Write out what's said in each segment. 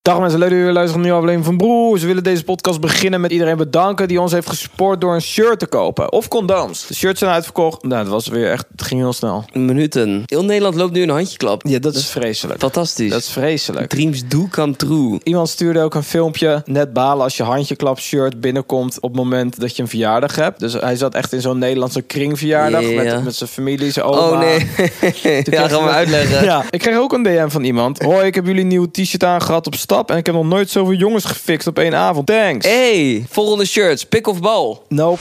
Dag mensen, leuk dat jullie luisteren naar een nieuwe aflevering van Broers. We willen deze podcast beginnen met iedereen bedanken die ons heeft gesupport door een shirt te kopen. Of condooms. De shirts zijn uitverkocht. Nou, het was weer echt, het ging heel snel. Minuten. Heel Nederland loopt nu een handjeklap. Ja, dat is vreselijk. Fantastisch. Dat is vreselijk. Dreams do come true. Iemand stuurde ook een filmpje. Net balen als je handjeklap shirt binnenkomt op het moment dat je een verjaardag hebt. Dus hij zat echt in zo'n Nederlandse kringverjaardag. Yeah. Met zijn familie, zijn oma. Oh nee. Ja, gaan we uitleggen. Ja, ik kreeg ook een DM van iemand. Hoi, ik heb jullie een nieuw t-shirt aangehad op stap. En ik heb nog nooit zoveel jongens gefixt op één avond. Thanks. Hey, volgende shirts. Pik of bal? Nope.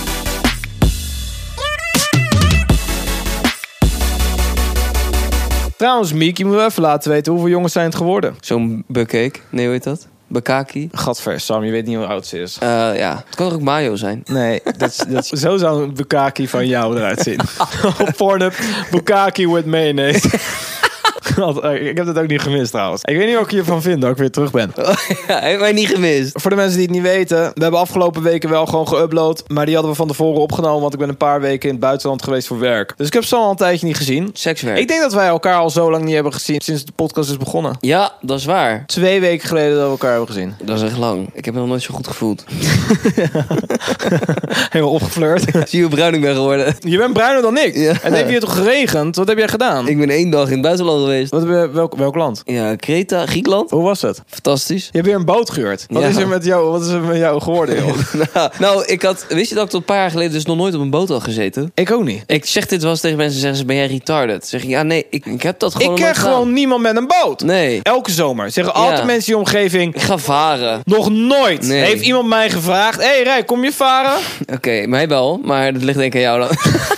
Trouwens, Miek, je moet wel even laten weten hoeveel jongens zijn het geworden. Zo'n bucake. Nee, hoe heet dat? Bukaki. Gadver, Sam, je weet niet hoe oud ze is. Ja, het kan er ook mayo zijn. Nee, zo zou een Bukaki van jou eruit zien. Op Pornhub, Bukaki with mayonnaise. Ik heb dat ook niet gemist trouwens. Ik weet niet wat ik hiervan vind dat ik weer terug ben. Ja, heeft mij niet gemist. Voor de mensen die het niet weten, we hebben afgelopen weken wel gewoon geüpload. Maar die hadden we van tevoren opgenomen, want ik ben een paar weken in het buitenland geweest voor werk. Dus ik heb ze al een tijdje niet gezien. Sekswerk. Ik denk dat wij elkaar al zo lang niet hebben gezien sinds de podcast is begonnen. Ja, dat is waar. 2 weken geleden dat we elkaar hebben gezien. Dat is echt lang. Ik heb me nog nooit zo goed gevoeld. Helemaal opgeflirt. Zie je hoe bruin ik ben geworden? Je bent bruiner dan ik. Ja. En het heeft hier toch geregend? Wat heb jij gedaan? Ik ben 1 dag in het buitenland geweest. Welk land? Ja, Kreta, Griekenland. Hoe was het? Fantastisch. Je hebt weer een boot gehuurd. Wat Ja. is er met jou geworden, joh? Nou, wist je dat ik tot een paar jaar geleden dus nog nooit op een boot had gezeten? Ik ook niet. Ik zeg dit wel eens tegen mensen, zeggen ze, ben jij retarded? Zeg ik, ja nee, ik heb dat gewoon Ik nog ken nooit gedaan. gewoon niemand met een boot. Nee, Elke zomer. Zeggen altijd Ja. mensen in je omgeving, ik ga varen. nog nooit Nee. heeft iemand mij gevraagd, hey Rijk, kom je varen? Oké, mij wel, maar dat ligt denk ik aan jou dan.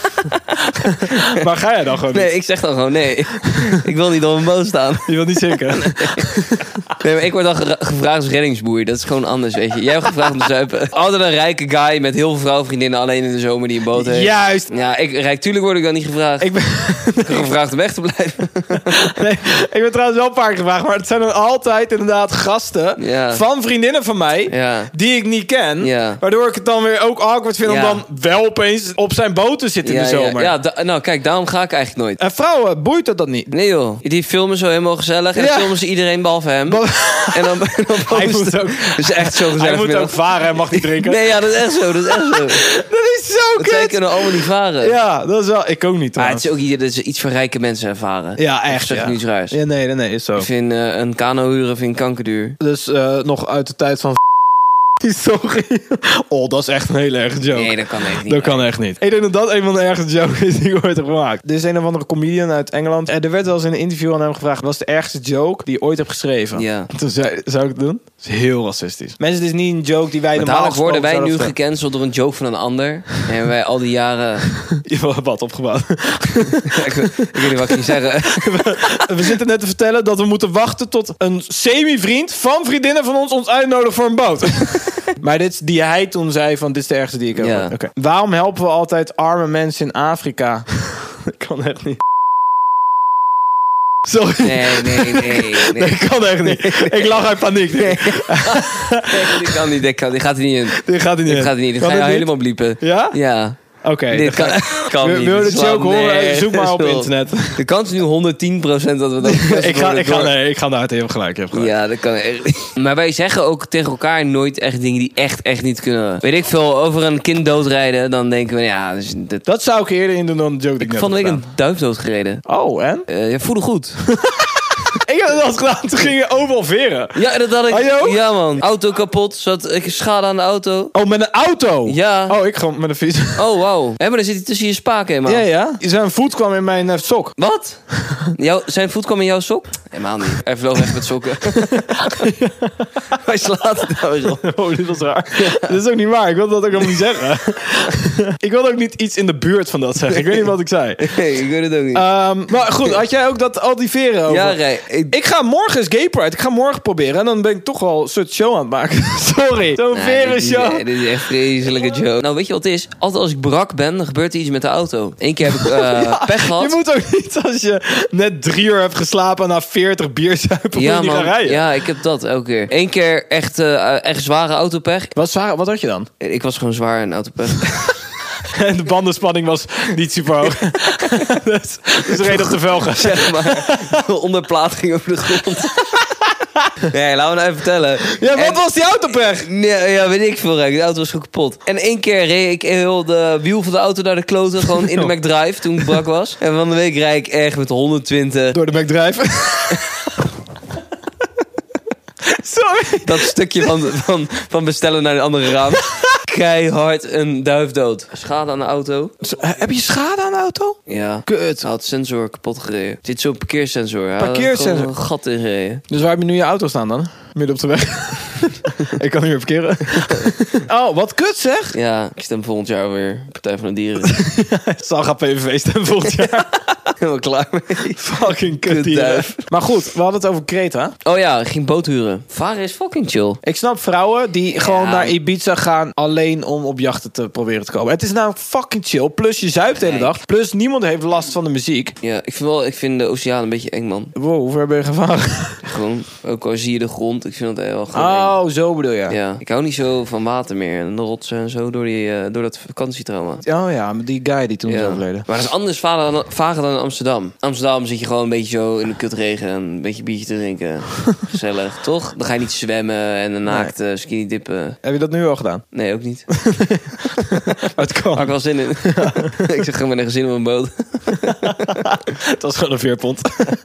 Waar ga jij dan gewoon niet? Nee, ik zeg dan gewoon nee. Ik wil niet op een boot staan. Je wilt niet zinken. Nee, maar ik word dan gevraagd als reddingsboei. Dat is gewoon anders, weet je. Jij hebt gevraagd om te zuipen. Altijd een rijke guy met heel veel vrouwvriendinnen alleen in de zomer die een boot heeft. Juist. Ja, tuurlijk word ik dan niet gevraagd. Ik ben gevraagd om weg te blijven. Nee, ik ben trouwens wel een paar keer gevraagd, maar het zijn dan altijd inderdaad gasten Ja. van vriendinnen van mij, Ja. die ik niet ken. Ja. Waardoor ik het dan weer ook awkward vind om Ja. dan wel opeens op zijn boot te zitten in de zomer. Nou kijk, daarom ga ik eigenlijk nooit. En vrouwen, boeit dat niet? Nee joh, die filmen zo helemaal gezellig. En Ja. dan filmen ze iedereen behalve hem. En dan Hij moet ook, Het is echt zo gezellig. hij moet middag. ook varen en mag niet drinken. Nee, ja, dat is echt zo. Dat is echt zo. Dat is zo Want zij kut. kunnen allemaal niet varen. Ja, dat is wel... Ik ook niet Maar het trouwens. is ook dat is iets voor rijke mensen ervaren. Ja, echt. Of zeg ik Ja. nu iets raars? Ja, nee, is zo. Ik vind een kano huren vind ik kankerduur. Dus nog uit de tijd van... Sorry. Oh, dat is echt een hele erge joke. Nee, dat kan echt niet. Dat kan echt niet. Ik denk dat dat een van de ergste jokes is die ik ooit heb gemaakt. Dit is een of andere comedian uit Engeland. En er werd wel eens in een interview aan hem gevraagd, wat is de ergste joke die je ooit hebt geschreven? Ja. Toen zou ik het doen? Dat is heel racistisch. Mensen, dit is niet een joke die wij Maar normaal dadelijk worden wij gesproken nu zouden gecanceld door een joke van een ander. En hebben wij al die jaren... vertellen. Wat opgebouwd. ik weet niet wat ik ging zeggen. We zitten net te vertellen dat we moeten wachten tot een semi-vriend van vriendinnen van ons uitnodigt voor een boot. Maar dit is die hij toen zei van dit is de ergste die ik heb. Ja. Oké. Waarom helpen we altijd arme mensen in Afrika? Ik kan echt niet. Sorry. Nee. Nee, ik kan echt niet. Ik lach uit paniek. Nee, dit kan niet. Dit gaat er niet in. Dit gaat er niet in. Dit gaat er niet. Dit Kan ga je dit niet? helemaal bliepen. Ja? Ja. Oké. Dit dan kan niet. Wil je Dit de is joke wel- horen? nee, Zoek maar op dat is internet. De kans is nu 110% dat we dat Ik ga naar het. Je hebt gelijk. Ja, dat kan echt niet. Maar wij zeggen ook tegen elkaar nooit echt dingen die echt niet kunnen. Weet ik veel, over een kind doodrijden, dan denken we, ja... Dus Dat zou ik eerder in doen dan de joke die ik net van de week heb een duif doodgereden. gedaan. Oh, en? Je voelde goed. Ik heb dat gedaan. Toen ging je overal veren. Ja, dat had ik. Had je ook? Ja, man. Auto kapot. Ik schade aan de auto. Oh, met een auto? Ja. Oh, ik gewoon met een fiets. Oh, wauw. Hé, maar dan zit hij tussen je spaken helemaal. Ja. Zijn voet kwam in mijn sok. Wat? Zijn voet kwam in jouw sok? Helemaal niet. Hij vloog echt met sokken. Hij slaat het nou eens op. Oh, dit was raar. Dit is ook niet waar. Ik wilde dat ook nog niet zeggen. Ik wilde ook niet iets in de buurt van dat zeggen. Ik weet niet wat ik zei. Nee, ik weet het ook niet. Maar goed, had jij ook al die veren over? Ja, Rij. Ik ga morgen eens Gay Pride. Ik ga morgen proberen. En dan ben ik toch wel een soort show aan het maken. Sorry. Zo'n veren show. Dit is echt een vreselijke joke. Nou, weet je wat het is? Altijd als ik brak ben, dan gebeurt er iets met de auto. Eén keer heb ik pech gehad. Je moet ook niet als je net 3 uur hebt geslapen na 40 bierzuipen. Ja, moet je niet gaan man. rijden. Ja, ik heb dat elke keer. Eén keer echt zware autopech. Wat had je dan? Ik was gewoon zwaar in autopech. En de bandenspanning was niet super hoog. dus reed op de velgen. Zeg maar. Onderplaat ging over de grond. Nee, laten we nou even vertellen. Ja, wat was die autopech? Nee, ja, weet ik veel, Rijk. De auto was gewoon kapot. En 1 keer reed ik heel de wiel van de auto naar de kloten. Gewoon in de McDrive toen het brak was. En van de week rijd ik echt met 120. Door de McDrive. Sorry. Dat stukje van bestellen naar de andere raam. Keihard een duif dood. Schade aan de auto. Heb je schade aan de auto? Ja. Kut. Hij had de sensor kapot gereden. Er zit zo'n parkeersensor. Hij had Parkeersensor? gewoon een gat in gereden. Dus waar heb je nu je auto staan dan? Midden op de weg. Ik kan niet meer parkeren. Oh, wat kut zeg. Ja, ik stem volgend jaar weer Partij van de Dieren. Zal gaan PVV stemmen volgend jaar. Helemaal klaar mee. Fucking kut hier. Kutduif. Maar goed, we hadden het over Kreta. Oh ja, ik ging boot huren. Varen is fucking chill. Ik snap vrouwen die gewoon naar Ibiza gaan alleen om op jachten te proberen te komen. Het is namelijk fucking chill. Plus je zuipt de hele dag. Plus niemand heeft last van de muziek. Ja, ik vind de oceaan een beetje eng, man. Wow, hoe ver ben je gevaren? Gewoon, ook al zie je de grond, ik vind dat wel gewoon Oh, zo bedoel je. eng. Ja, ik hou niet zo van water meer. En de rotsen en zo door dat vakantietrauma. Oh ja, met die guy die toen is overleden. Maar dat is anders varen dan in Amsterdam. Amsterdam zit je gewoon een beetje zo in de kutregen en een beetje biertje te drinken. Gezellig, toch? Dan ga je niet zwemmen en een naakt skinny dippen. Heb je dat nu al gedaan? Nee, ook niet. Het kan. Had ik wel zin in. Ik zeg gewoon met een gezin op een boot. Het was gewoon een veerpont.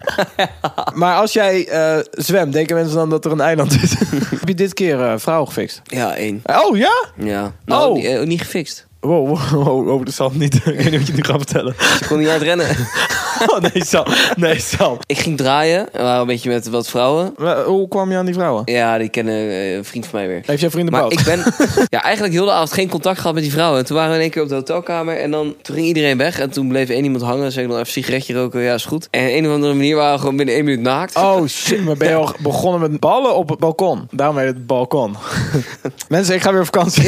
Maar als jij zwemt, denken mensen dan dat er een eiland is? Heb je dit keer vrouwen gefixt? Ja, 1. Oh ja? Ja. Nou, niet gefixt. Wow, dat zal niet. Ik weet niet wat je nu gaat vertellen. Ze kon niet uitrennen. Oh, nee, Sam. Ik ging draaien. We waren een beetje met wat vrouwen. Hoe kwam je aan die vrouwen? Ja, die kennen een vriend van mij weer. Heeft jouw vriend een Maar boot? ik ben eigenlijk heel de avond geen contact gehad met die vrouwen. En toen waren we in één keer op de hotelkamer. En toen ging iedereen weg. En toen bleef één iemand hangen. Zei ik nog even een sigaretje roken. Ja, is goed. En op een of andere manier waren we gewoon binnen 1 minuut naakt. Oh shit, maar ben je al begonnen met ballen op het balkon? Daarom heet het balkon. Mensen, ik ga weer op vakantie.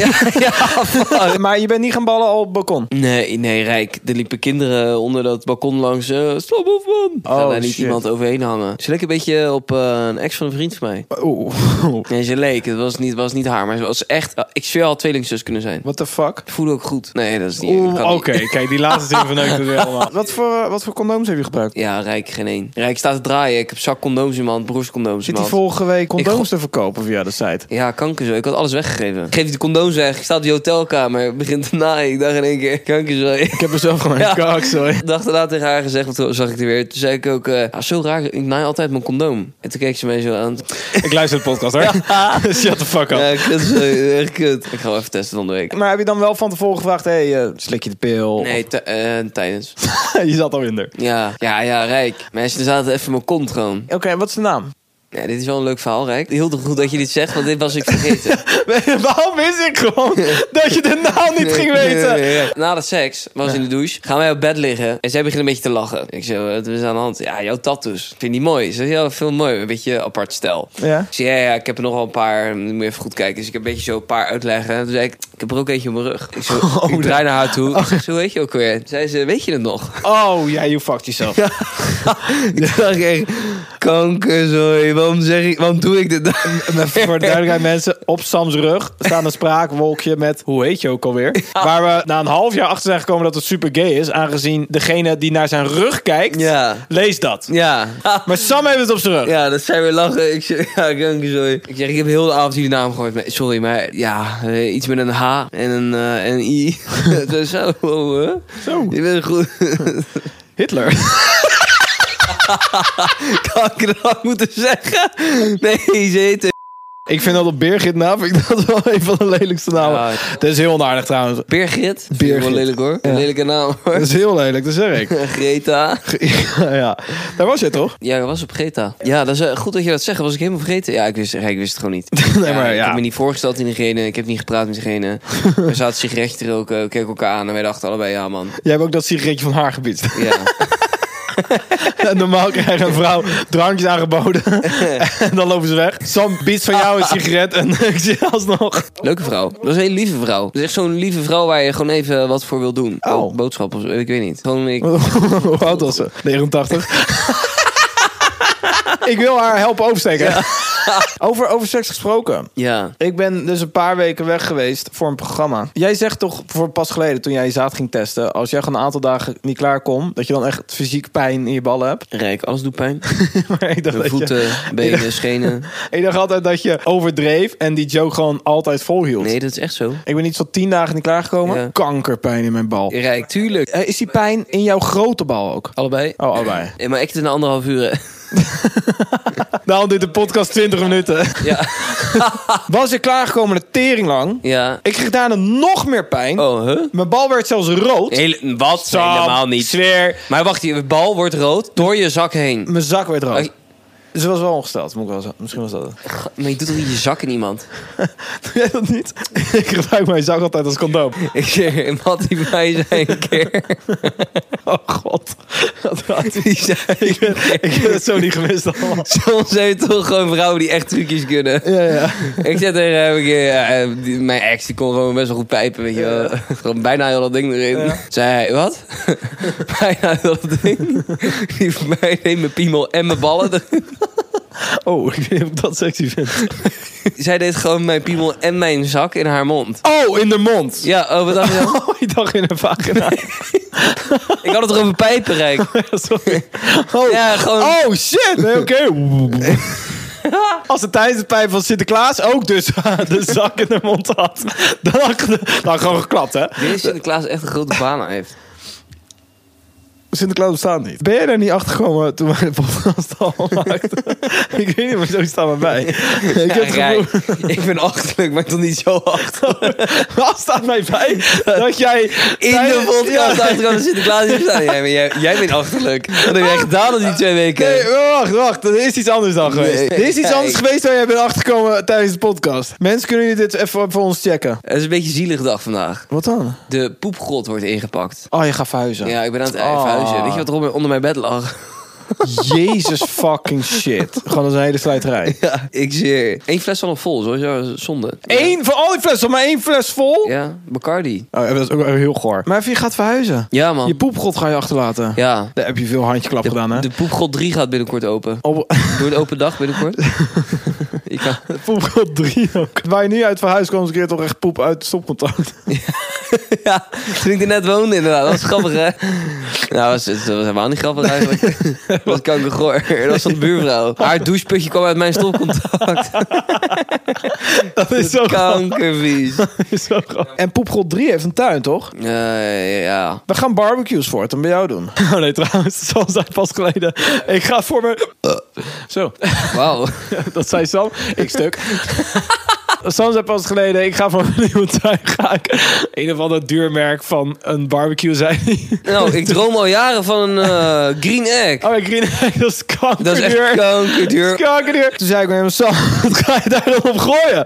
Ja, maar je bent niet gaan ballen op het balkon? Nee, Rijk. Er liepen kinderen onder dat balkon langs. Stop op, man. Ga daar niet shit. iemand overheen hangen. Ze leek een beetje op een ex van een vriend van mij. Oeh. Nee, ze leek. Het was niet haar. Maar ze was echt... Ik zweer al tweelingzus kunnen zijn. What the fuck? Ik voelde ook goed. Nee, dat is niet... Oké, kijk, die laatste zin verneukt het weer allemaal. Wat voor condooms heb je gebruikt? Ja, Rijk, geen één. Rijk staat te draaien. Ik heb zak condooms in mijn hand, broerscondooms in Zit mijn hij hand. vorige week condooms te verkopen via de site? Ja, kanker zo. Ik had alles weggegeven. Ik geef die de condooms weg. Ik sta op die hotelkamer. Begint te naaien. Ik dacht in één keer, kanker zo. Ik heb er zelf gewoon een kak, sorry. Ik dacht daarna tegen haar gezegd, want toen zag ik er weer. Toen zei ik ook, zo raar, ik naai altijd mijn condoom. En toen keek ze mij zo aan. Ik luister de podcast hoor. Shut the fuck up. Ja, kut, zo, echt kut. Ik ga wel even testen van de week. Maar heb je dan wel van tevoren gevraagd, slik je de pil? Nee, tijdens. Je zat al in er. Ja, Rijk. Mensen zaten even in mijn kont gewoon. Oké, wat is de naam? Ja, dit is wel een leuk verhaal, Rijk. Heel goed dat je dit zegt, want dit was ik vergeten. Waarom wist ik gewoon dat je de naam niet ging weten? Nee. Na de seks, was in de douche, gaan wij op bed liggen. En zij begint een beetje te lachen. Ik zeg, wat is aan de hand? Ja, jouw tattoos. Vind je die mooi? Ze zegt, ja, veel mooi. Een beetje apart stijl. Ja? Ik zeg, ja, ik heb er nog wel een paar. Dan moet je even goed kijken. Dus ik heb een beetje zo een paar uitleggen. En toen zei ik heb er ook eentje op mijn rug. Ik draai naar haar toe. Ik zeg, zo weet je ook weer. Toen zei ze, weet je het nog? Oh, ja, you fucked yourself. Ik dacht echt, kankerzooi. Waarom doe ik dit dan? Voor de duidelijkheid mensen, op Sam's rug staat een spraakwolkje met, hoe heet je ook alweer? Waar we na een half jaar achter zijn gekomen dat het super gay is. Aangezien degene die naar zijn rug kijkt, leest dat. Ja. Maar Sam heeft het op zijn rug. Ja, dat zijn weer lachen. Ik zeg, ja, kankerzooi. Ik zeg, ik heb heel de avond jullie naam gehoord. Sorry, maar ja, iets met een H en een I. Zo. Je bent goed. Hitler. Kan ik dat moeten zeggen? Nee, ze heet... Ik vind dat op Birgit naam, vind ik dat wel een van de lelijkste namen. Ja. Dat is heel onaardig trouwens. Birgit? Vind ik wel lelijk hoor. Ja. Een lelijke naam hoor. Dat is heel lelijk, dat zeg ik. Greta. Ja, daar was je toch? Ja, dat was op Greta. Ja, dat is goed dat je dat zegt. Dat was ik helemaal vergeten. Ja, ik wist het gewoon niet. Nee, maar Ik heb me niet voorgesteld in diegene. Ik heb niet gepraat met diegene. We zaten sigaretje te roken. We keken elkaar aan en wij dachten allebei, ja man. Jij hebt ook dat sigaretje van haar gebied. Ja. Normaal krijgt een vrouw drankjes aangeboden. En dan lopen ze weg. Sam biedt van jou een sigaret en ik zie alsnog. Leuke vrouw. Dat is een hele lieve vrouw. Dat is echt zo'n lieve vrouw waar je gewoon even wat voor wil doen. Oh. Boodschap of zo, ik weet niet. Gewoon Hoe oud was ze? 89. Ik wil haar helpen oversteken. Ja. Over seks gesproken. Ja. Ik ben dus een paar weken weg geweest voor een programma. Jij zegt toch voor pas geleden, toen jij je zaad ging testen, als jij gewoon een aantal dagen niet klaar komt, dat je dan echt fysiek pijn in je ballen hebt. Rijk, alles doet pijn. Maar ik dacht de voeten, benen, schenen. Ik dacht altijd dat je overdreef en die joke gewoon altijd volhield. Nee, dat is echt zo. Ik ben niet zo 10 dagen niet klaargekomen. Ja. Kankerpijn in mijn bal. Rijk, tuurlijk. Is die pijn in jouw grote bal ook? Allebei. Oh, allebei. Ja, maar ik het in 1,5 uur. Daarom duurt de podcast 20 minuten. Ja. Was je klaargekomen de tering lang? Ja. Ik kreeg daarna nog meer pijn. Oh, huh? Mijn bal werd zelfs rood. Wat? Sam, helemaal niet. Zweer. Maar wacht, je bal wordt rood door je zak heen. Mijn zak werd rood. Ze was wel ongesteld, moet ik wel zeggen. Misschien was dat het. Maar je doet toch niet je zak in iemand? Doe jij dat niet? Ik gebruik mijn zak altijd als condoom. Ik zeg, wat die mij zei een keer. Oh god. Ik heb het zo niet gemist allemaal. Soms zijn er toch gewoon vrouwen die echt trucjes kunnen. Ja. Ik zei tegen hem een keer, mijn ex die kon gewoon best wel goed pijpen, weet je wel. Ja. Gewoon bijna heel dat ding erin. Ja. Zei hij, wat? Bijna heel dat ding? Die voor mij neemt mijn piemel en mijn ballen erin. Oh, ik weet niet of ik dat sexy vind. Zij deed gewoon mijn piemel en mijn zak in haar mond. Oh, in de mond? Ja, wat dacht je dan? Oh, ik dacht in een vagina. Ik had het toch over pijpen, Rijk? Sorry. Oh, ja, gewoon... Oh shit! Nee, oké. Als het tijdens de pijp van Sinterklaas ook dus de zak in de mond had. Dan had ik gewoon geklapt, hè? Deze Sinterklaas echt een grote baan heeft. Sinterklaas bestaat niet. Ben jij daar niet achter gekomen toen wij de podcast al maakten? Ik weet niet, maar zo staat me bij. Ik ben achterlijk, maar toch niet zo achterlijk. Wat staat mij bij? Dat jij in de podcast achterkomt dat Sinterklaas niet bestaat. Jij bent achterlijk. Wat heb jij gedaan in die 2 weken? Nee, wacht. Er is iets anders dan geweest. Er is iets anders geweest waar jij bent achtergekomen tijdens de podcast. Mensen, kunnen jullie dit even voor ons checken? Het is een beetje een zielige dag vandaag. Wat dan? De poepgrot wordt ingepakt. Oh, je gaat verhuizen. Ja, ik ben aan het verhuizen. Weet je wat er onder mijn bed lag? Jezus fucking shit. Gewoon als een hele slijterij. Ja, ik zie 1 fles al nog vol, sowieso zonde. Eén van al die flessen, maar 1 fles vol? Ja, Bacardi. Oh, dat is ook heel goor. Maar even, je gaat verhuizen. Ja, man. Je poepgrot ga je achterlaten. Ja. Daar heb je veel handjeklap gedaan, hè? De poepgrot 3 gaat binnenkort open. Door de open dag binnenkort. De poepgrot 3 ook. Waar je nu uit verhuis kwam, eens een keer toch echt poep uit stopcontact. Ja, toen ik er net woonde inderdaad. Dat was grappig, hè? Nou, dat was helemaal niet grappig eigenlijk. Dat was kankergoor. Dat was van de buurvrouw. Haar doucheputje kwam uit mijn stopcontact. Dat is zo kankervies. En poepgrot 3 heeft een tuin, toch? Ja. We gaan barbecues voor het en bij jou doen. Oh nee, trouwens, zoals hij pas geleden. Ik ga voor me... Zo. Wauw. Dat zei Sam. Ik stuk. Sam zei pas geleden, ik ga voor een nieuwe tuin. Ga ik een of ander duurmerk van een barbecue zijn. Nou, ik droom al jaren van een Green Egg. Oh, Green Egg, dat is kankerduur. Dat is echt kankerduur. Toen zei ik met hem, Sam, wat ga je daar dan op gooien?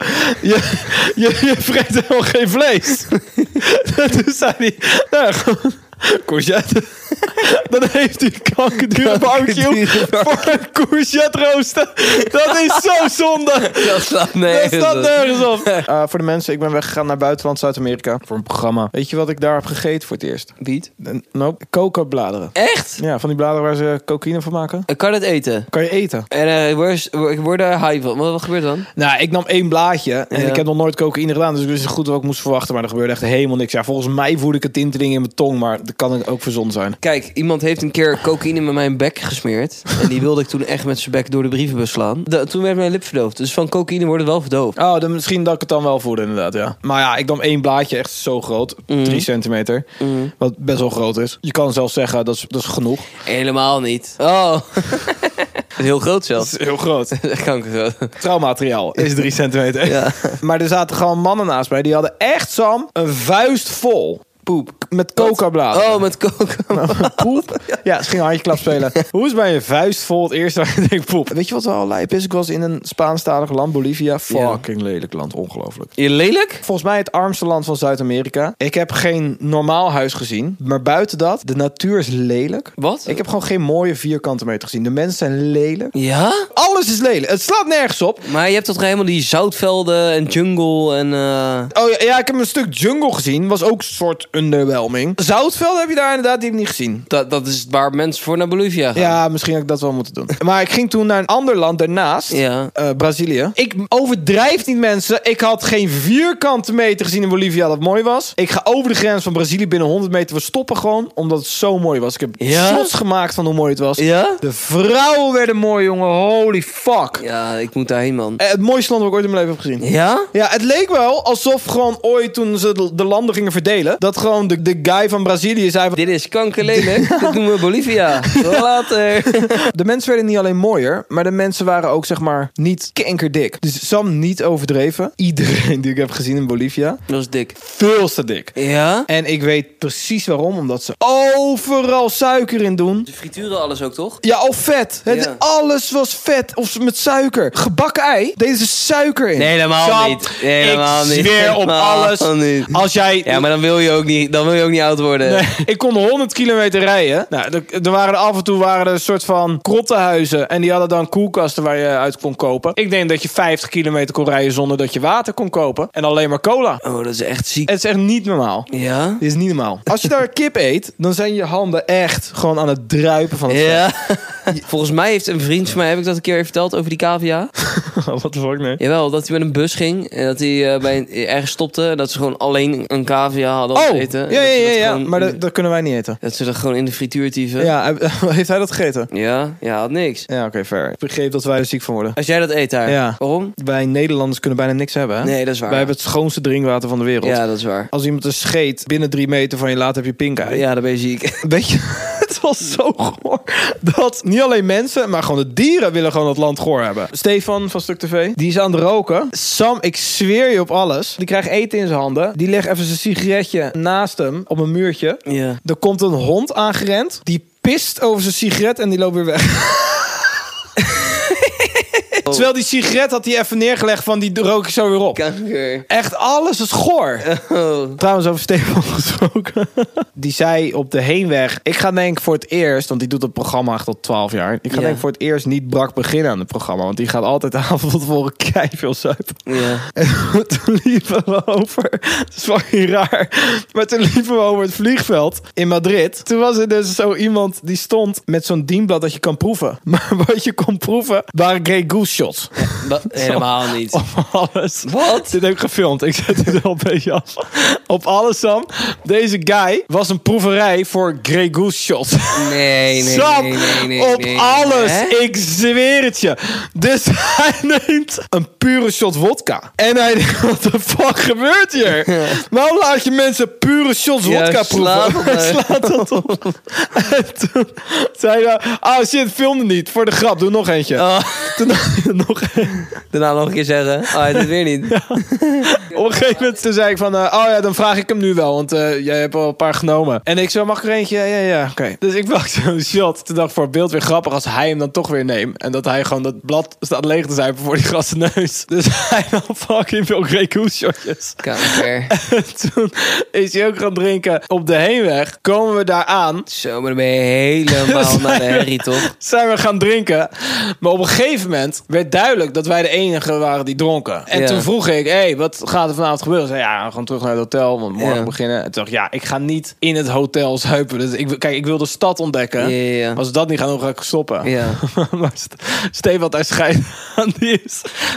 Je vreet helemaal geen vlees. Toen zei hij, nou, gewoon courgette. Dan heeft hij kankerdure barbecue voor een courgette roosten. Dat is zo zonde. Dat staat nergens op. Voor de mensen, ik ben weggegaan naar buitenland, Zuid-Amerika, voor een programma. Weet je wat ik daar heb gegeten voor het eerst? Biet? Nope, coca-bladeren. Echt? Ja, van die bladeren waar ze cocaïne van maken. Kan je dat eten? Kan je eten. En ik word daar high van. Wat gebeurt dan? Nou, ik nam 1 blaadje en ik heb nog nooit cocaïne gedaan, dus ik wist goed wat ik moest verwachten, maar er gebeurde echt helemaal niks. Ja, volgens mij voelde ik het tinteling in mijn tong, maar dat kan ook verzonnen zijn. Kijk, iemand heeft een keer cocaïne met mijn bek gesmeerd. En die wilde ik toen echt met zijn bek door de brievenbus slaan. Toen werd mijn lip verdoofd. Dus van cocaïne wordt het wel verdoofd. Oh, dan misschien dat ik het dan wel voelde inderdaad, ja. Maar ja, ik nam 1 blaadje, echt zo groot. 3 centimeter. Wat best wel groot is. Je kan zelfs zeggen, dat is genoeg. Helemaal niet. Oh. Heel groot zelfs. Dat is heel groot. Echt kankergroot. Trouwmateriaal is 3 centimeter. Ja. Maar er zaten gewoon mannen naast mij. Die hadden echt, Sam, een vuist vol poep. Met coca-bladeren. Oh, met coca. Poep? Ja, ze gingen handjeklap spelen. Hoe is bij je vuist vol het eerste waar je denkt poep? Weet je wat wel lijp is? Ik was in een Spaanstalig land, Bolivia. Fucking lelijk land, ongelooflijk. Je lelijk? Volgens mij het armste land van Zuid-Amerika. Ik heb geen normaal huis gezien. Maar buiten dat, de natuur is lelijk. Wat? Ik heb gewoon geen mooie vierkante meter gezien. De mensen zijn lelijk. Ja? Alles is lelijk. Het slaat nergens op. Maar je hebt toch helemaal die zoutvelden en jungle en... Oh ja, ik heb een stuk jungle gezien. Was ook een soort underwhelming. overwhelming. Zoutveld heb je daar inderdaad, die heb ik niet gezien. Dat is waar mensen voor naar Bolivia gaan. Ja, misschien had ik dat wel moeten doen. Maar ik ging toen naar een ander land daarnaast. Brazilië. Ik overdrijf niet, mensen. Ik had geen vierkante meter gezien in Bolivia dat mooi was. Ik ga over de grens van Brazilië binnen 100 meter. We stoppen gewoon, omdat het zo mooi was. Ik heb shots gemaakt van hoe mooi het was. Ja? De vrouwen werden mooi, jongen. Holy fuck. Ja, ik moet daarheen, man. Het mooiste land wat ik ooit in mijn leven heb gezien. Ja? Ja, het leek wel alsof gewoon ooit toen ze de landen gingen verdelen, dat gewoon de guy van Brazilië zei van, dit is kankerlelijk. Dit doen we Bolivia. Later. De mensen werden niet alleen mooier, maar de mensen waren ook, zeg maar, niet kankerdik. Dus Sam, niet overdreven. Iedereen die ik heb gezien in Bolivia was dik. Veel te dik. Ja? En ik weet precies waarom. Omdat ze overal suiker in doen. Ze frituren alles ook, toch? Ja, al vet. Alles was vet. Of met suiker. Gebakken ei, deden ze suiker in. Nee, helemaal Sam, niet. Nee, helemaal niet. Ik zweer op alles. Niet. Als jij... Ja, maar dan wil je ook niet oud worden. Nee, ik kon 100 kilometer rijden. Nou, er waren af en toe een soort van krottenhuizen. En die hadden dan koelkasten waar je uit kon kopen. Ik denk dat je 50 kilometer kon rijden zonder dat je water kon kopen. En alleen maar cola. Oh, dat is echt ziek. Het is echt niet normaal. Ja? Het is niet normaal. Als je daar kip eet, dan zijn je handen echt gewoon aan het druipen van het vet. Volgens mij heeft een vriend van mij, heb ik dat een keer verteld over die cavia? Wat de fuck, nee? Jawel, dat hij met een bus ging. En dat hij ergens stopte. En dat ze gewoon alleen een cavia hadden om te eten. Ja. Maar dat kunnen wij niet eten. Dat ze dat gewoon in de frituur tieven. Ja, heeft hij dat gegeten? Ja, had niks. Ja, oké, fair. Ik begreep dat wij er ziek van worden. Als jij dat eet daar, ja. Waarom? Wij Nederlanders kunnen bijna niks hebben, hè? Nee, dat is waar. Wij hebben het schoonste drinkwater van de wereld. Ja, dat is waar. Als iemand een scheet binnen 3 meter van je laat, heb je pink eye. Ja, dan ben je ziek. Weet je, het was zo goor. Dat niet alleen mensen, maar gewoon de dieren willen gewoon het land goor hebben. Stefan van Stuk TV, die is aan het roken. Sam, ik zweer je op alles. Die krijgt eten in zijn handen. Die legt even zijn sigaretje naast hem op een muurtje. Ja. Er komt een hond aangerend. Die pist over zijn sigaret en die loopt weer weg. Terwijl die sigaret had hij even neergelegd van die rook ik zo weer op. Kanker. Echt alles is goor. Oh. Trouwens, over Stefan gesproken. Die zei op de heenweg, ik ga denk voor het eerst, want die doet het programma echt al 12 jaar. Ik ga denk voor het eerst niet brak beginnen aan het programma. Want die gaat altijd de avond tot tevoren keiveel zuipen. Ja. En toen liepen we over, dat is fucking raar, maar toen liepen we over het vliegveld in Madrid. Toen was er dus zo iemand die stond met zo'n dienblad dat je kan proeven. Maar wat je kon proeven waren Grey Goose shots. Helemaal niet. Op alles. Wat? Dit heb ik gefilmd. Ik zet het wel een beetje af. Op alles, Sam. Deze guy was een proeverij voor Grey Goose shots. Nee. Sam, op alles. Hè? Ik zweer het je. Dus hij neemt een pure shot vodka. En hij denkt, wat de fuck gebeurt hier? Waarom laat je mensen pure shots vodka proeven? Hij slaat dat op. En toen zei hij, oh shit, filmde niet. Voor de grap, doe nog eentje. Oh. Toen nog een. Daarna nog een keer zeggen, hij doet het weer niet. Ja. Op een gegeven moment toen zei ik van, dan vraag ik hem nu wel, want jij hebt al een paar genomen. En ik zo, mag ik er eentje? Ja, oké. Dus ik pak zo'n shot. Toen dacht ik voor het beeld weer grappig als hij hem dan toch weer neemt. En dat hij gewoon dat blad staat leeg te zuipen voor die gasten neus. Dus hij nam fucking veel Grey Goose shotjes. Kanker. En toen is hij ook gaan drinken. Op de heenweg komen we daar aan. Zo, maar dan ben je helemaal naar de herrie, toch? Zijn we gaan drinken. Maar op een gegeven moment werd duidelijk dat wij de enige waren die dronken. En toen vroeg ik, wat gaat er vanavond gebeuren? Zei, we gaan terug naar het hotel, want morgen beginnen. En toen dacht ik, ik ga niet in het hotel zuipen. Dus ik wil de stad ontdekken. Ja. Als dat niet gaat, dan ga ik stoppen. Ja. Maar Steven had daar schijt aan. Die is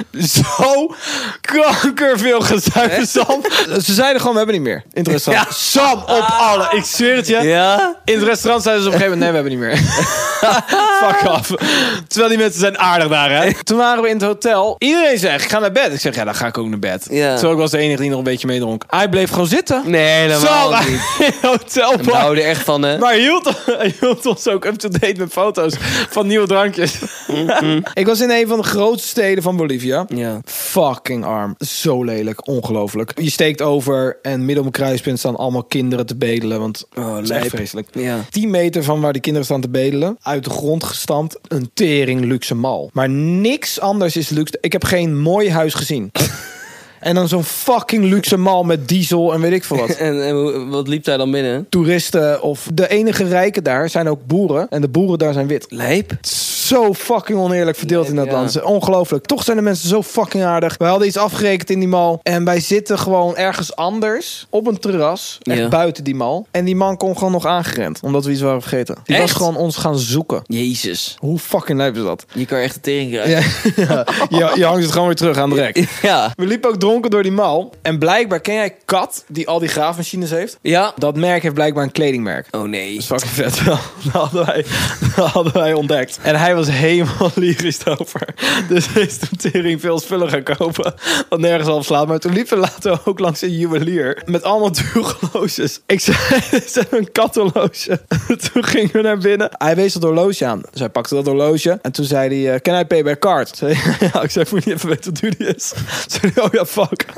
zo kankerveel gezuipen, Sam. Ze zeiden gewoon, we hebben niet meer. In het restaurant. Ja. Sam, op alle. Ik zweer het je. Ja? In het restaurant zeiden ze op een gegeven moment, nee, we hebben niet meer. Fuck af. Terwijl die mensen zijn aardig daar, hè. Toen waren we in het hotel. Iedereen zegt, ik ga naar bed. Ik zeg, dan ga ik ook naar bed. Ja. Terwijl ik was de enige die nog een beetje meedronk. Hij bleef gewoon zitten. Nee, helemaal niet. In het hotel. We houden er echt van, hè. Maar hij hield ons ook up-to-date met foto's van nieuwe drankjes. Ik was in een van de grootste steden van Bolivia. Ja. Fucking arm. Zo lelijk. Ongelooflijk. Je steekt over en midden op een kruispunt staan allemaal kinderen te bedelen. Want dat is echt vreselijk. Ja. 10 meter van waar die kinderen staan te bedelen. Uit de grond gestampt. Een tering luxe mal. Maar niks anders is luxe. Ik heb geen mooi huis gezien. En dan zo'n fucking luxe mal met diesel en weet ik veel wat. En wat liep daar dan binnen? Toeristen of de enige rijken daar zijn ook boeren. En de boeren daar zijn wit. Lijp. zo fucking oneerlijk verdeeld in dat land. Ongelooflijk. Toch zijn de mensen zo fucking aardig. We hadden iets afgerekend in die mall. En wij zitten gewoon ergens anders op een terras. Echt buiten die mall. En die man kon gewoon nog aangerend. Omdat we iets waren vergeten. Die was gewoon ons gaan zoeken. Jezus. Hoe fucking lijp is dat? Je kan echt de tering krijgen. Je hangt het gewoon weer terug aan de rek. Ja. We liepen ook dronken door die mall. En blijkbaar, ken jij Kat, die al die graafmachines heeft? Ja. Dat merk heeft blijkbaar een kledingmerk. Oh nee. Dat is fucking vet wel. Dat hadden wij ontdekt. En hij was helemaal lyrisch over. Dus hij is toen tering veel spullen gaan kopen. Wat nergens op slaat. Maar toen liepen we later ook langs een juwelier. Met allemaal dure horloges. Ik zei, ze hebben een kathorloge. Toen gingen we naar binnen. Hij wees dat horloge aan. Dus hij pakte dat horloge. En toen zei hij, can I pay by card? Ik zei, moet je niet even weten hoe duur die is? Zei hij, oh ja, fuck.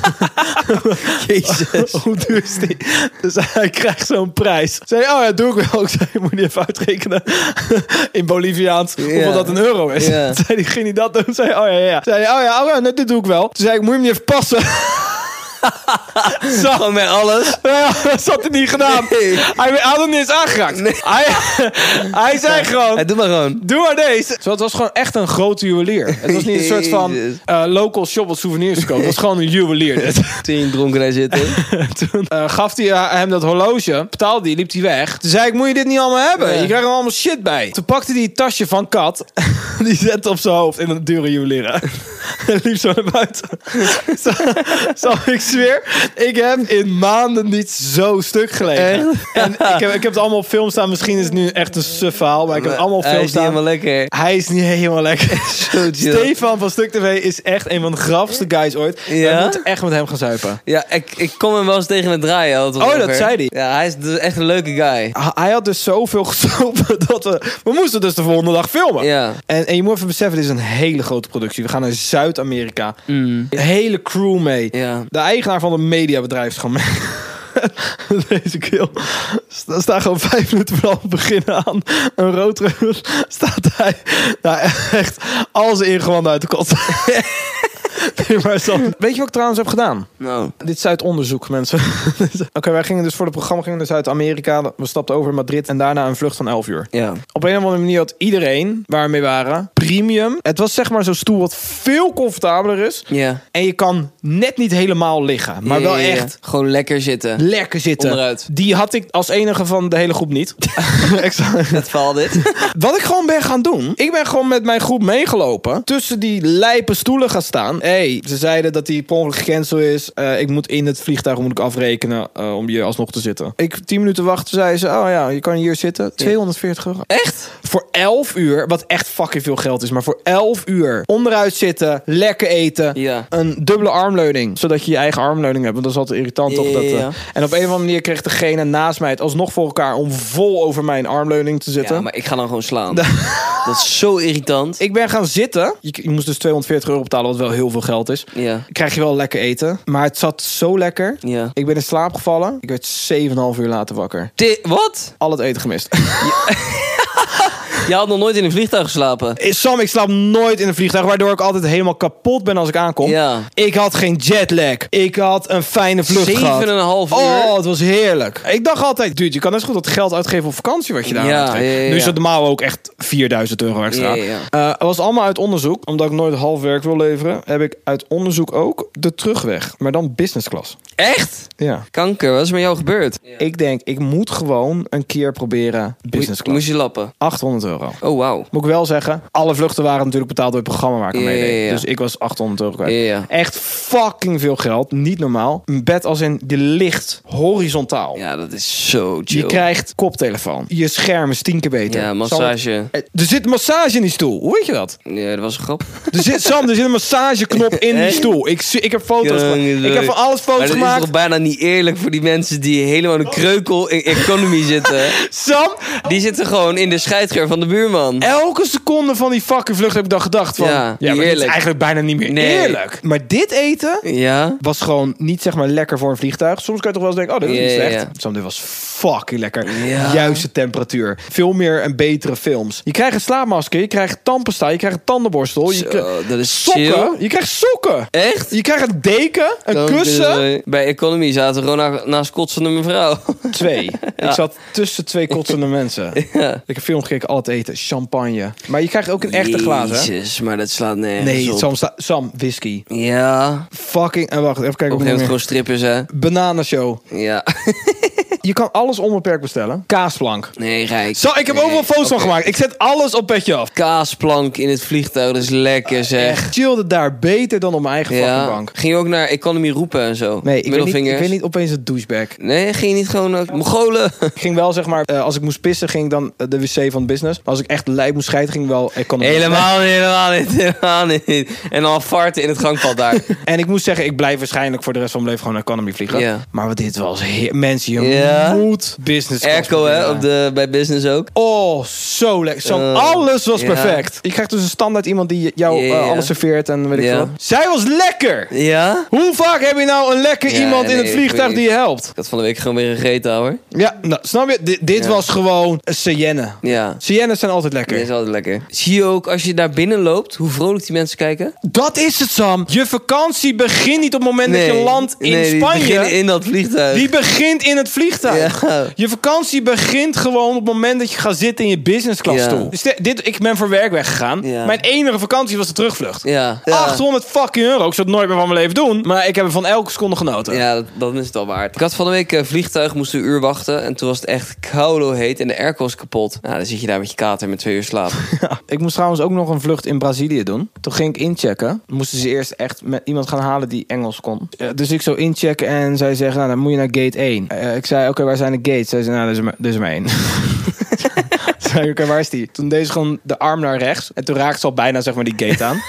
Jezus. Hoe duur is die? Dus hij krijgt zo'n prijs. Zei hij, oh ja, doe ik wel. Ik zei, moet je even uitrekenen in Boliviaans hoeveel dat een euro is. Zei hij, ging hij dat doen? Zei hij, oh ja. Zei hij, oh ja, dit doe ik wel. Toen zei ik, moet je hem niet even passen? Gewoon met alles. Ja, dat had hij niet gedaan. Nee. Hij had hem niet eens aangeraakt. Nee. Hij zei gewoon... Doe maar gewoon. Doe maar deze. Zo, het was gewoon echt een grote juwelier. Het was niet een soort van local shop wat souvenirs kopen. Het was gewoon een juwelier. Toen dronken hij zitten. Toen gaf hij hem dat horloge. Betaalde hij, liep hij weg. Toen zei ik, moet je dit niet allemaal hebben? Je krijgt er allemaal shit bij. Toen pakte hij het tasje van Kat. Die zette op zijn hoofd in een dure juwelier. En liep zo naar buiten. Zo ik zweer, ik heb in maanden niet zo stuk gelegen. En ik heb het allemaal op film staan. Misschien is het nu echt een suf verhaal, maar ik heb het allemaal op film staan. Hij is niet helemaal lekker. Hij is niet helemaal lekker. Stefan van Stuk TV is echt een van de grappigste guys ooit. Ja? We moeten echt met hem gaan zuipen. Ja, ik kom hem wel eens tegen het draaien. Oh, dat zei hij. Ja, hij is dus echt een leuke guy. Hij had dus zoveel gestopen dat we moesten dus de volgende dag filmen. Ja. En je moet even beseffen, dit is een hele grote productie. We gaan naar Zuid-Amerika. Een hele crew mee. Ja. De eigenaar van een mediabedrijf is gewoon mee. Deze kill. Er staan gewoon 5 minuten vanaf het begin aan. Een roodrug staat hij. Nou, echt al zijn ingewanden uit de kot. Nee, maar weet je wat ik trouwens heb gedaan? No. Dit is uit onderzoek, mensen. Oké, wij gingen dus voor het programma naar Zuid-Amerika. We stapten over in Madrid en daarna een vlucht van 11 uur. Ja. Op een of andere manier had iedereen waar we mee waren premium. Het was zeg maar zo'n stoel wat veel comfortabeler is. Ja. En je kan net niet helemaal liggen. Maar wel echt... Gewoon lekker zitten. Lekker zitten. Onderuit. Die had ik als enige van de hele groep niet. Het valt dit. Wat ik gewoon ben gaan doen. Ik ben gewoon met mijn groep meegelopen. Tussen die lijpe stoelen gaan staan. Ze zeiden dat die per ongeluk gecanceld is. Ik moet in het vliegtuig afrekenen om hier alsnog te zitten. 10 minuten wachten, zei ze. Oh ja, je kan hier zitten. 240 euro. Echt? Voor 11 uur, wat echt fucking veel geld is. Maar voor 11 uur onderuit zitten, lekker eten. Ja. Een dubbele armleuning. Zodat je je eigen armleuning hebt. Want dat is altijd irritant toch? Ja. En op een of andere manier kreeg degene naast mij het alsnog voor elkaar om vol over mijn armleuning te zitten. Ja, maar ik ga dan gewoon slaan. Dat is zo irritant. Ik ben gaan zitten. Je moest dus 240 euro betalen, wat wel heel veel geld is. Ja. Krijg je wel lekker eten. Maar het zat zo lekker. Ja. Ik ben in slaap gevallen. Ik werd 7,5 uur later wakker. Wat? Al het eten gemist. Je had nog nooit in een vliegtuig geslapen. Sam, ik slaap nooit in een vliegtuig, waardoor ik altijd helemaal kapot ben als ik aankom. Ja. Ik had geen jetlag. Ik had een fijne vlucht gehad. 7,5 uur? Oh, het was heerlijk. Ik dacht altijd, dude, je kan net zo goed dat geld uitgeven op vakantie wat je daar aan Nu is het normaal ook echt 4.000 euro extra. Het was allemaal uit onderzoek. Omdat ik nooit half werk wil leveren, heb ik uit onderzoek ook de terugweg. Maar dan business class. Echt? Ja. Kanker, wat is met jou gebeurd? Ik denk, ik moet gewoon een keer proberen business class. Moest je lappen? 800 euro. Oh, wauw. Moet ik wel zeggen, alle vluchten waren natuurlijk betaald door het programma waar ik mee deed. Dus ik was 800 euro kwijt. Echt fucking veel geld. Niet normaal. Een bed als in, die ligt horizontaal. Ja, dat is zo chill. Je krijgt koptelefoon. Je scherm is 10 keer beter. Ja, massage. Er zit een massage in die stoel. Hoe weet je dat? Ja, dat was een grap. Er zit een massageknop in die stoel. Ik heb foto's gemaakt. Ik heb van alles foto's gemaakt. Maar het is toch bijna niet eerlijk voor die mensen die helemaal een kreukel in economy zitten. Sam? Die zitten gewoon in de scheidger van de buurman. Elke seconde van die fucking vlucht heb ik dan gedacht van... Ja, maar dit is eigenlijk bijna niet meer eerlijk. Maar dit eten was gewoon niet zeg maar lekker voor een vliegtuig. Soms kan je toch wel eens denken, oh, dit is niet slecht. Sam, dit was fucking lekker. Juiste temperatuur. Veel meer en betere films. Je krijgt een slaapmasker, je krijgt tandpasta, je krijgt een tandenborstel. Dat is sokken. Chill. Je krijgt sokken. Echt? Je krijgt een deken, een kussen. Bij economy zaten we gewoon naast kotsende mevrouw. 2. Ik zat tussen 2 kotsende mensen. Ik heb film gekeken, alle eten. Champagne. Maar je krijgt ook een echte glazen, hè? Jezus, maar dat slaat nergens op. Sam, whisky. Ja. Fucking... En wacht, even kijken. Op een gegeven moment gewoon strippers, hè? Bananenshow. Ja. Je kan alles onbeperkt bestellen. Kaasplank. Nee, Rijk. Zo, ik heb overal foto's van gemaakt. Ik zet alles op Petje Af. Kaasplank in het vliegtuig, dat is lekker, zeg. Echt, chillde daar beter dan op mijn eigen fucking bank. Ging je ook naar Economy roepen en zo? Nee, ik weet niet opeens het douchebag. Nee, ging je niet gewoon Mongolen? Ik ging wel, zeg maar, als ik moest pissen, ging dan de wc van business. Maar als ik echt lijp moest scheiden, ging wel Economy. Helemaal niet. En dan farten in het gangpad daar. En ik moet zeggen, ik blijf waarschijnlijk voor de rest van mijn leven gewoon Economy vliegen. Ja. Maar wat dit was, mensen, je moet business class Airco, hè, bij business ook. Oh, zo lekker. Alles was perfect. Je krijgt dus een standaard iemand die jou alles serveert en weet ik veel. Zij was lekker! Ja? Hoe vaak heb je nou een lekker iemand in het vliegtuig die je helpt? Ik had van de week gewoon weer gegeten, hoor. Ja, nou, snap je? Dit was gewoon een Sienne. Ja. Siennes zijn altijd lekker. Dit is altijd lekker. Zie je ook, als je daar binnen loopt, hoe vrolijk die mensen kijken? Dat is het, Sam. Je vakantie begint niet op het moment dat je landt in Spanje. Die begint in dat vliegtuig. Die begint in het vliegtuig. Ja. Je vakantie begint gewoon op het moment dat je gaat zitten in je business class stoel. Dus ik ben voor werk weggegaan. Ja. Mijn enige vakantie was de terugvlucht. Ja. 800 fucking euro. Ik zou het nooit meer van mijn leven doen. Maar ik heb er van elke seconde genoten. Ja, dat is het al waard. Ik had van de week vliegtuig, moest een uur wachten. En toen was het echt koude heet en de airco was kapot. Nou, dan zit je daar met je kater met 2 uur slaap. Ja. Ik moest trouwens ook nog een vlucht in Brazilië doen. Toen ging ik inchecken. Moesten ze eerst echt met iemand gaan halen die Engels kon. Dus ik zo inchecken en zij zeggen, nou, dan moet je naar gate 1. Ik zei, oké, waar zijn de gates? Zij zei, nou, er is maar 1. Zei, oké, waar is die? Toen deed ze gewoon de arm naar rechts. En toen raakte ze al bijna, zeg maar, die gate aan.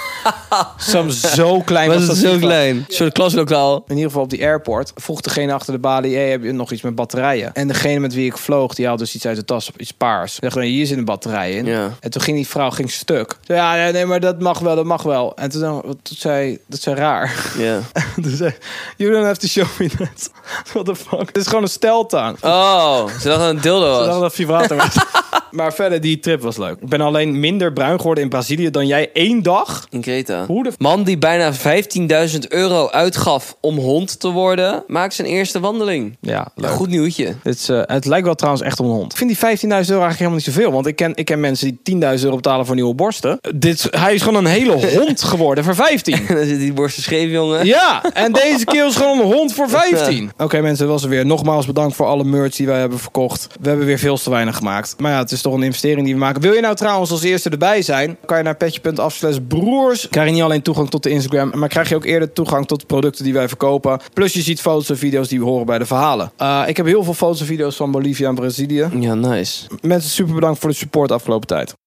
Zo klein was dat. Zo klein. Een soort klaslokaal. In ieder geval op die airport vroeg degene achter de balie, hey, heb je nog iets met batterijen? En degene met wie ik vloog, die had dus iets uit de tas, iets paars. Ik dacht, nee, hier zit een batterij in. Ja. En toen ging die vrouw stuk. Zei, ja, nee, maar dat mag wel. En toen zei dat is raar. Ja. Toen zei, you don't have to show me that. What the fuck? Het is gewoon een steltang. Oh, ze dacht dat het een dildo was. Ze dacht dat het vibrator was. Maar verder, die trip was leuk. Ik ben alleen minder bruin geworden in Brazilië dan jij 1 dag. In Creta. Man die bijna €15.000 uitgaf om hond te worden, maakt zijn eerste wandeling. Ja, leuk. Goed nieuwtje. Het lijkt wel trouwens echt om een hond. Ik vind die €15.000 eigenlijk helemaal niet zoveel. Want ik ken mensen die €10.000 betalen voor nieuwe borsten. Hij is gewoon een hele hond geworden voor 15. En dan zitten die borsten scheef, jongen. Ja, en deze keer is gewoon een hond voor 15. Oké, mensen, dat was er weer. Nogmaals bedankt voor alle merch die wij hebben verkocht. We hebben weer veel te weinig gemaakt. Maar ja, het is toch een investering die we maken. Wil je nou trouwens als eerste erbij zijn? Kan je naar petje.af/broers. Krijg je niet alleen toegang tot de Instagram, maar krijg je ook eerder toegang tot de producten die wij verkopen. Plus je ziet foto's en video's die horen bij de verhalen. Ik heb heel veel foto's en video's van Bolivia en Brazilië. Ja, nice. Mensen, super bedankt voor de support de afgelopen tijd.